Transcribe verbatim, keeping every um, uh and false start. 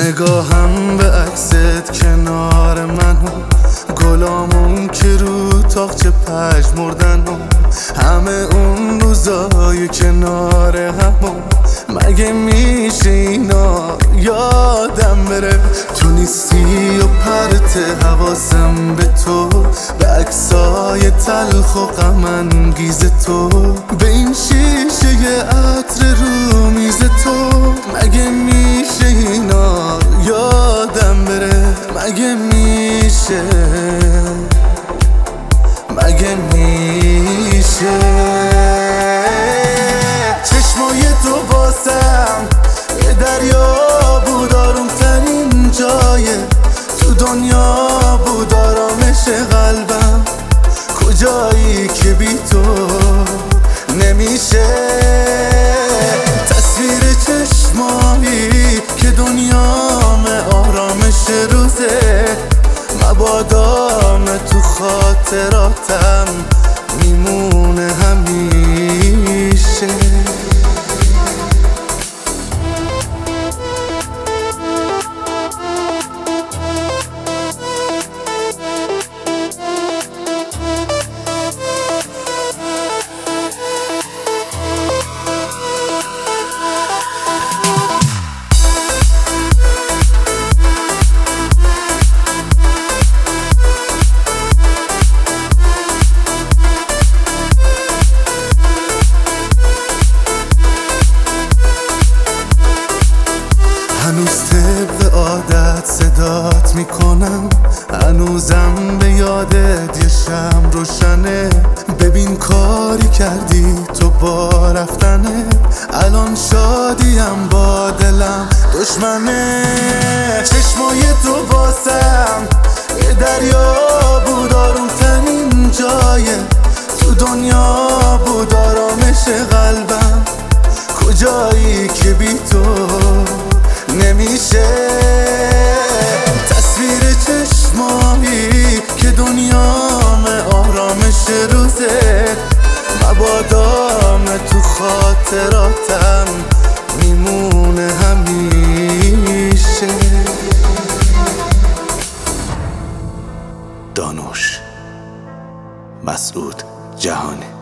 نگاهم به عکست کنار منو، گلامون که رو تاقچه پژمردن و همه اون روزای کنار همون. مگه میشه اینا یادم بره؟ تو نیستی و پرت حواسم به تو، به عکسای تلخ و غم انگیز تو، به این شیشه عطر رو میز تو. مگه میشه اینا یادم بره؟ مگه میشه؟ مگه میشه؟ چشمای تو واسم یه دریا بود، آروم ترین جایه تو دنیا بود، آرامش قلبم. کجایی که بی تو نمیشه؟ تصویر چشمایی که دنیام آرامش روزه، مبادام تو خاطراتم میمونه همیشه. هنوز طبق عادت صدات میکنم، هنوزم به یادت یه شمع روشنه. ببین کاری کردی تو با رفتنه، الان شادیم با دلم دشمنه. چشمای تو واسم یه دریا بود، آروم ترین جایه تو دنیا بود، آرامش قلبم. کجایی که بی تو نمیشه؟ تصویر چشمایی که دنیام آرامش روزه، مبادام تو خاطراتم میمونه همیشه. دانوش مسعود جهانی.